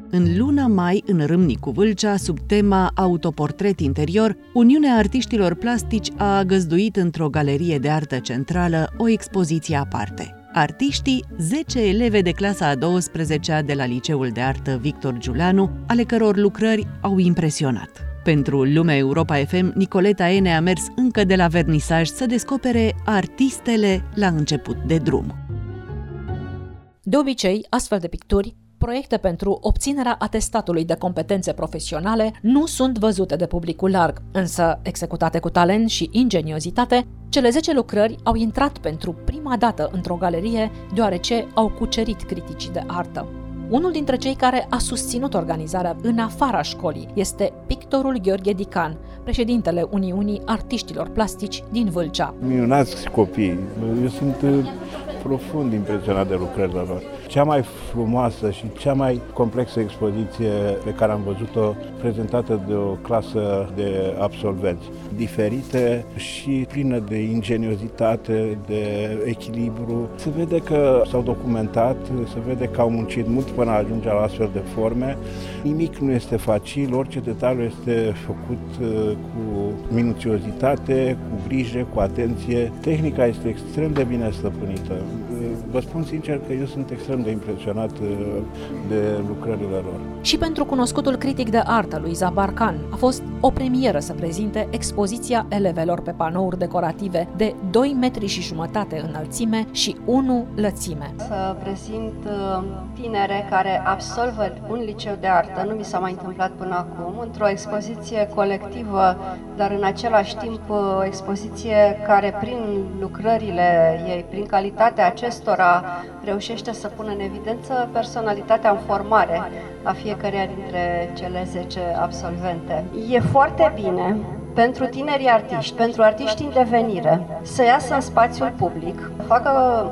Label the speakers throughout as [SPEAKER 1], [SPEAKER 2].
[SPEAKER 1] În luna mai, în Râmnicu Vâlcea, sub tema Autoportret interior, Uniunea Artiștilor Plastici a găzduit într-o galerie de artă centrală o expoziție aparte. Artiștii, 10 eleve de clasa a 12-a de la Liceul de Artă Victor Giuleanu, ale căror lucrări au impresionat. Pentru Lumea Europa FM, Nicoleta Ene a mers încă de la vernisaj să descopere artistele la început de drum.
[SPEAKER 2] De obicei, astfel de picturi, proiecte pentru obținerea atestatului de competențe profesionale, nu sunt văzute de publicul larg, însă, executate cu talent și ingeniozitate, cele 10 lucrări au intrat pentru prima dată într-o galerie, deoarece au cucerit criticii de artă. Unul dintre cei care a susținut organizarea în afara școlii este pictorul Gheorghe Dican, președintele Uniunii Artiștilor Plastici din Vâlcea.
[SPEAKER 3] Minunați copii, eu sunt profund impresionat de lucrările lor. Cea mai frumoasă și cea mai complexă expoziție pe care am văzut-o prezentată de o clasă de absolvenți. Diferite și plină de ingeniozitate, de echilibru. Se vede că s-au documentat, se vede că au muncit mult până a ajunge la astfel de forme. Nimic nu este facil, orice detaliu este făcut cu minuțiozitate, cu grijă, cu atenție. Tehnica este extrem de bine stăpânită. Vă spun sincer că eu sunt extrem de impresionat de lucrările lor.
[SPEAKER 2] Și pentru cunoscutul critic de artă lui Zabarcan a fost o premieră să prezinte expoziția elevelor pe panouri decorative de 2,5 metri înălțime și 1 lățime.
[SPEAKER 4] Să prezint tinere care absolvă un liceu de artă, nu mi s-a mai întâmplat până acum, într-o expoziție colectivă, dar în același timp o expoziție care prin lucrările ei, prin calitatea acestora, reușește să pună în evidență personalitatea în formare a fiecăreia dintre cele 10 absolvente. E foarte bine pentru tinerii artiști, pentru artiști în devenire, să iasă în spațiul public, facă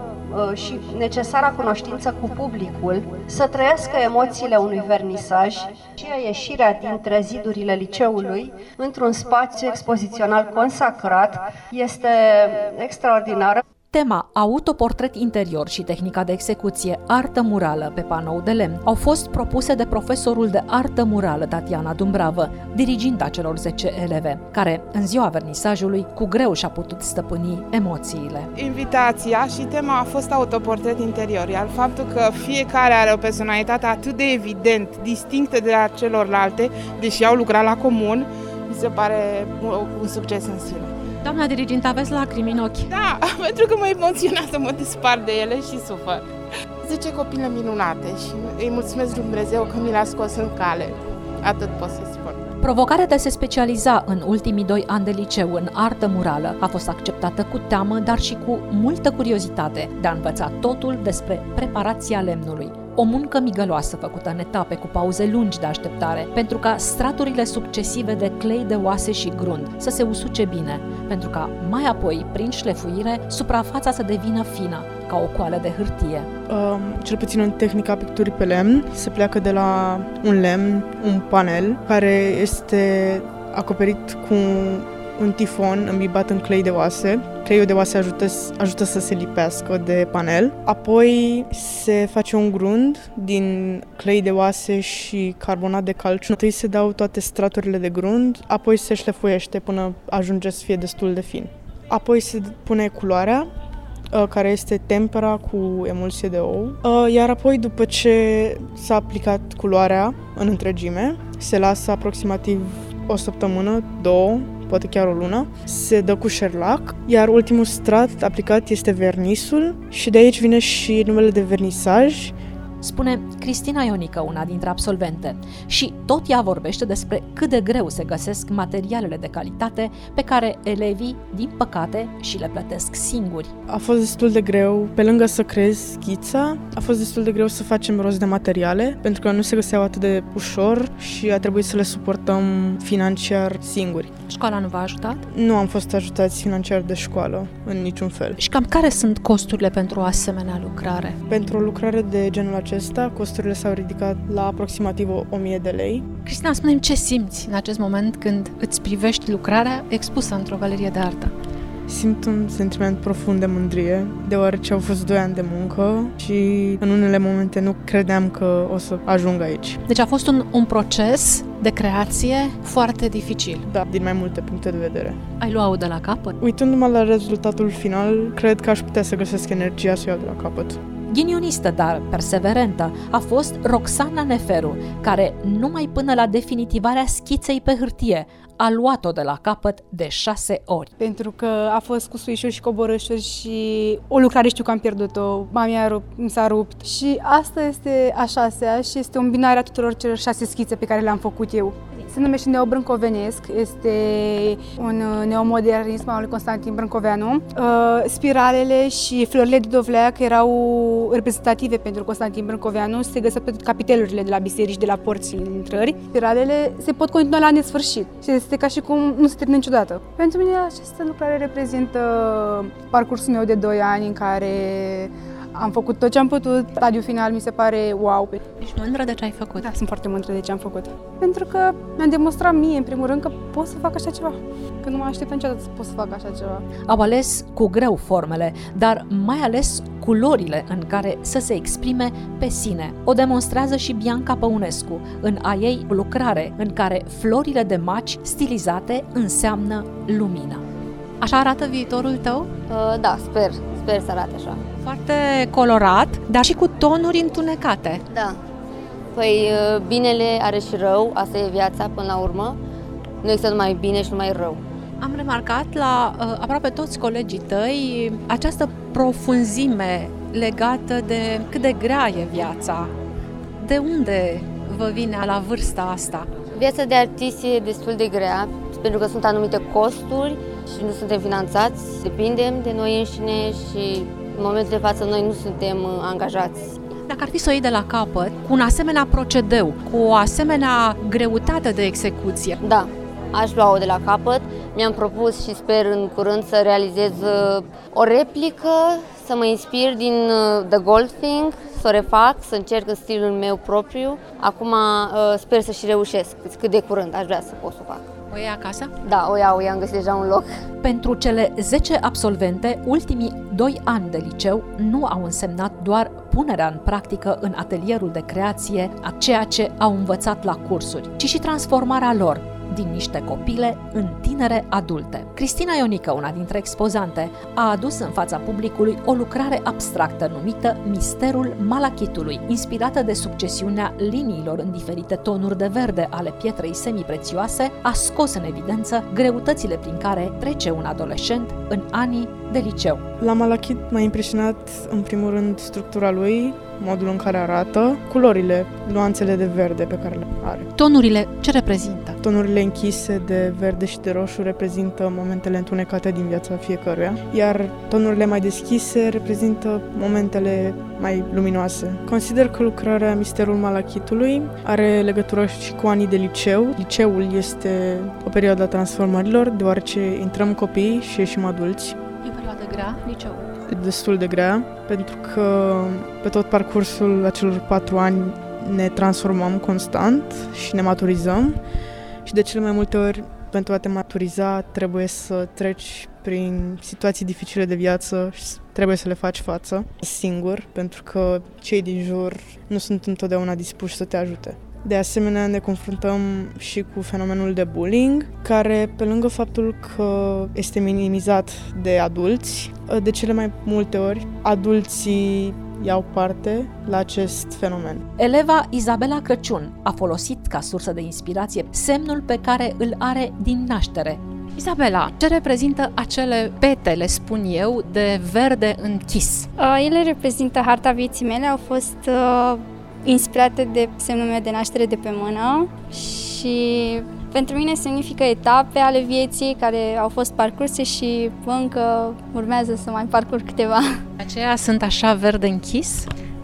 [SPEAKER 4] și necesara cunoștință cu publicul, să trăiască emoțiile unui vernisaj și ieșirea dintre zidurile liceului într-un spațiu expozițional consacrat este extraordinară.
[SPEAKER 2] Tema autoportret interior și tehnica de execuție artă murală pe panou de lemn au fost propuse de profesorul de artă murală Tatiana Dumbravă, diriginta celor 10 eleve, care, în ziua vernisajului, cu greu și-a putut stăpâni emoțiile.
[SPEAKER 5] Invitația și tema a fost autoportret interior, iar faptul că fiecare are o personalitate atât de evident, distinctă de la celorlalte, deși au lucrat la comun, mi se pare un succes în sine.
[SPEAKER 2] Doamna dirigintă, aveți lacrimi în ochi.
[SPEAKER 5] Da, pentru că mă emoționează, mă despart de ele și sufăr. 10 copile minunate și îi mulțumesc Dumnezeu că mi l-a scos în cale. Atât pot să spun.
[SPEAKER 2] Provocarea de a se specializa în ultimii 2 ani de liceu în artă murală a fost acceptată cu teamă, dar și cu multă curiozitate de a învăța totul despre preparația lemnului. O muncă migăloasă făcută în etape cu pauze lungi de așteptare, pentru ca straturile succesive de clei de oase și grund să se usuce bine, pentru ca mai apoi, prin șlefuire, suprafața să devină fină, ca o coală de hârtie.
[SPEAKER 6] Cel puțin în tehnica picturii pe lemn, se pleacă de la un lemn, un panel, care este acoperit cu un tifon îmbibat în clei de oase. Cleiul de oase ajută să se lipească de panel. Apoi se face un grund din clei de oase și carbonat de calciu. Întâi se dau toate straturile de grund, apoi se șlefuiește până ajunge să fie destul de fin. Apoi se pune culoarea, care este tempera cu emulsie de ou. Iar apoi, după ce s-a aplicat culoarea în întregime, se lasă aproximativ o săptămână, 2, poate chiar o lună, se dă cu șerlac, iar ultimul strat aplicat este vernisul și de aici vine și numele de vernisaj.
[SPEAKER 2] Spune Cristina Ionică, una dintre absolvente, și tot ea vorbește despre cât de greu se găsesc materialele de calitate pe care elevii, din păcate, și le plătesc singuri.
[SPEAKER 6] A fost destul de greu, pe lângă să creezi schița, a fost destul de greu să facem rost de materiale, pentru că nu se găseau atât de ușor și a trebuit să le suportăm financiar singuri.
[SPEAKER 2] Școala nu v-a ajutat?
[SPEAKER 6] Nu am fost ajutați financiar de școală, în niciun fel.
[SPEAKER 2] Și cam care sunt costurile pentru o asemenea lucrare?
[SPEAKER 6] Pentru o lucrare de genul acesta, costurile s-au ridicat la aproximativ 1000 de lei.
[SPEAKER 2] Cristina, spune-mi ce simți în acest moment când îți privești lucrarea expusă într-o galerie de artă?
[SPEAKER 6] Simt un sentiment profund de mândrie, deoarece au fost 2 ani de muncă și în unele momente nu credeam că o să ajung aici.
[SPEAKER 2] Deci a fost un proces de creație foarte dificil.
[SPEAKER 6] Da, din mai multe puncte de vedere.
[SPEAKER 2] Ai luat-o de la capăt?
[SPEAKER 6] Uitându-mă la rezultatul final, cred că aș putea să găsesc energia să o iau de la capăt.
[SPEAKER 2] Ghinionistă, dar perseverentă, a fost Roxana Neferu, care numai până la definitivarea schiței pe hârtie a luat-o de la capăt de 6 ori.
[SPEAKER 7] Pentru că a fost cu suișuri și coborâșuri și o lucrare știu că am pierdut-o, mi s-a rupt. Și asta este a 6-a și este o îmbinare a tuturor celor 6 schițe pe care le-am făcut eu. Se numește neobrâncovenesc, este un neomodernism al lui Constantin Brâncoveanu. Spiralele și florile de dovleac erau reprezentative pentru Constantin Brâncoveanu, se găsesc pe capitelurile de la biserici, de la porțile intrări. Spiralele se pot continua la nesfârșit și este ca și cum nu se termină niciodată. Pentru mine această lucrare reprezintă parcursul meu de 2 ani în care am făcut tot ce am putut. Stadiul final mi se pare wow.
[SPEAKER 2] Ești mândră de ce ai făcut?
[SPEAKER 7] Da, sunt foarte mândră de ce am făcut. Pentru că mi-am demonstrat mie, în primul rând, că pot să fac așa ceva. Că nu mă aștept niciodată să pot să fac așa ceva.
[SPEAKER 2] Au ales cu greu formele, dar mai ales culorile în care să se exprime pe sine. O demonstrează și Bianca Păunescu în a ei lucrare în care florile de maci stilizate înseamnă lumină. Așa arată viitorul tău?
[SPEAKER 8] Da, sper să arate așa.
[SPEAKER 2] Foarte colorat, dar și cu tonuri întunecate.
[SPEAKER 8] Da. Păi binele are și rău, asta e viața până la urmă. Nu există numai bine și numai rău.
[SPEAKER 2] Am remarcat la aproape toți colegii tăi această profunzime legată de cât de grea e viața. De unde vă vine la vârsta asta?
[SPEAKER 8] Viața de artist e destul de grea, pentru că sunt anumite costuri și nu suntem finanțați, depindem de noi înșine și în momentul de față noi nu suntem angajați.
[SPEAKER 2] Dacă ar fi să o iei de la capăt, cu un asemenea procedeu, cu o asemenea greutate de execuție.
[SPEAKER 8] Da, aș lua-o de la capăt. Mi-am propus și sper în curând să realizez o replică, să mă inspir din The Goldthing, să o refac, să încerc în stilul meu propriu. Acum sper să și reușesc, cât de curând aș vrea să pot să o fac.
[SPEAKER 2] O iei acasă?
[SPEAKER 8] Da, o iau, am găsit deja un loc.
[SPEAKER 2] Pentru cele 10 absolvente, ultimii 2 ani de liceu nu au însemnat doar punerea în practică în atelierul de creație a ceea ce au învățat la cursuri, ci și transformarea lor din niște copile în tinere adulte. Cristina Ionică, una dintre expozante, a adus în fața publicului o lucrare abstractă numită Misterul Malachitului, inspirată de succesiunea liniilor în diferite tonuri de verde ale pietrei semiprețioase, a scos în evidență greutățile prin care trece un adolescent în anii de liceu.
[SPEAKER 6] La malachit m-a impresionat în primul rând structura lui, modul în care arată, culorile, nuanțele de verde pe care le are.
[SPEAKER 2] Tonurile ce reprezintă?
[SPEAKER 6] Tonurile închise de verde și de roșu reprezintă momentele întunecate din viața fiecăruia, iar tonurile mai deschise reprezintă momentele mai luminoase. Consider că lucrarea Misterul Malachitului are legătură și cu anii de liceu. Liceul este o perioadă a transformărilor, deoarece intrăm copii și ieșim adulți.
[SPEAKER 2] E o perioadă grea, liceul?
[SPEAKER 6] Destul de grea, pentru că pe tot parcursul acelor 4 ani ne transformăm constant și ne maturizăm și de cele mai multe ori pentru a te maturiza trebuie să treci prin situații dificile de viață și trebuie să le faci față singur, pentru că cei din jur nu sunt întotdeauna dispuși să te ajute. De asemenea, ne confruntăm și cu fenomenul de bullying, care, pe lângă faptul că este minimizat de adulți, de cele mai multe ori, adulții iau parte la acest fenomen.
[SPEAKER 2] Eleva Izabela Crăciun a folosit ca sursă de inspirație semnul pe care îl are din naștere. Izabela, ce reprezintă acele petele, spun eu, de verde închis?
[SPEAKER 9] Ele reprezintă harta vieții mele, au fost inspirate de semnul meu de naștere de pe mână și pentru mine semnifică etape ale vieții care au fost parcurse și încă urmează să mai parcurg câteva.
[SPEAKER 2] Aceia sunt așa verde închis?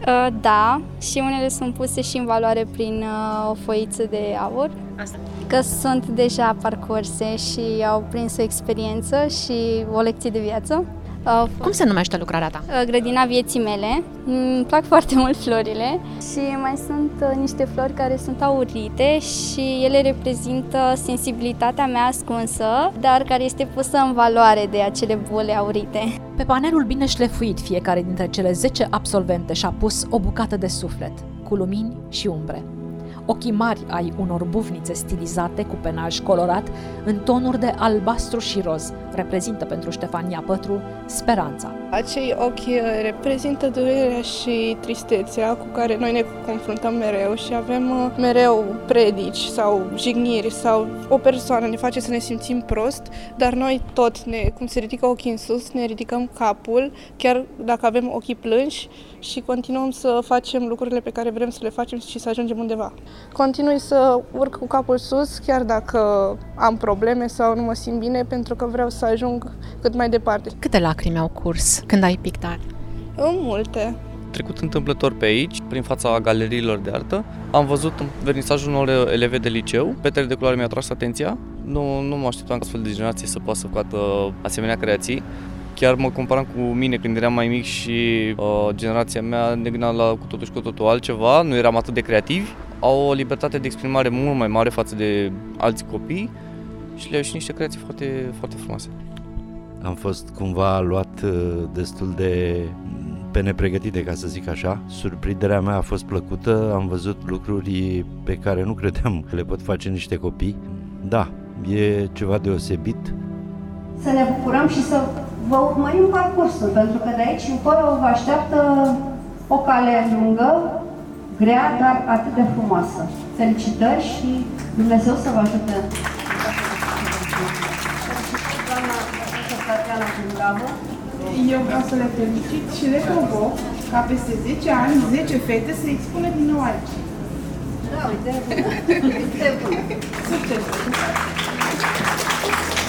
[SPEAKER 9] Da, și unele sunt puse și în valoare prin o foiță de aur.
[SPEAKER 2] Asta.
[SPEAKER 9] Că sunt deja parcurse și au prins o experiență și o lecție de viață.
[SPEAKER 2] Cum se numește lucrarea ta?
[SPEAKER 9] Grădina vieții mele. Îmi plac foarte mult florile și mai sunt niște flori care sunt aurite și ele reprezintă sensibilitatea mea ascunsă, dar care este pusă în valoare de acele bule aurite.
[SPEAKER 2] Pe panelul bine șlefuit, fiecare dintre cele 10 absolvente și-a pus o bucată de suflet, cu lumini și umbre. Ochii mari ai unor bufnițe stilizate cu penaj colorat în tonuri de albastru și roz reprezintă pentru Ștefania Pătru speranța.
[SPEAKER 6] Acei ochi reprezintă durerea și tristețea cu care noi ne confruntăm mereu și avem mereu predici sau jigniri sau o persoană ne face să ne simțim prost, dar noi tot, cum se ridică ochii în sus, ne ridicăm capul, chiar dacă avem ochii plânși și continuăm să facem lucrurile pe care vrem să le facem și să ajungem undeva. Continui să urc cu capul sus, chiar dacă am probleme sau nu mă simt bine, pentru că vreau să ajung cât mai departe.
[SPEAKER 2] Câte lacrimi au curs când ai pictat?
[SPEAKER 6] Multe.
[SPEAKER 10] Trecut întâmplător pe aici, prin fața galeriilor de artă, am văzut vernisajul unor eleve de liceu. Petele de culoare mi-au atras atenția. Nu mă așteptam ca astfel de generație să poată să facă asemenea creații. Chiar mă comparam cu mine când eram mai mic și generația mea ne gândeam la cu totul și cu totul altceva. Nu eram atât de creativi. Au o libertate de exprimare mult mai mare față de alți copii și le-au și niște creații foarte, foarte frumoase.
[SPEAKER 11] Am fost cumva luat destul de pe nepregătite, ca să zic așa. Surprinderea mea a fost plăcută, am văzut lucruri pe care nu credeam că le pot face niște copii. Da, e ceva deosebit.
[SPEAKER 4] Să ne bucurăm și să vă urmărim parcursul, pentru că de aici încolo vă așteaptă o cale lungă, grea, dar atât de frumoasă. Felicitări și Dumnezeu să vă ajute!
[SPEAKER 5] Eu vreau să le felicit și le provoc ca peste 10 ani, 10 fete să expună din nou aici.
[SPEAKER 4] Da, uite, bună! Succes!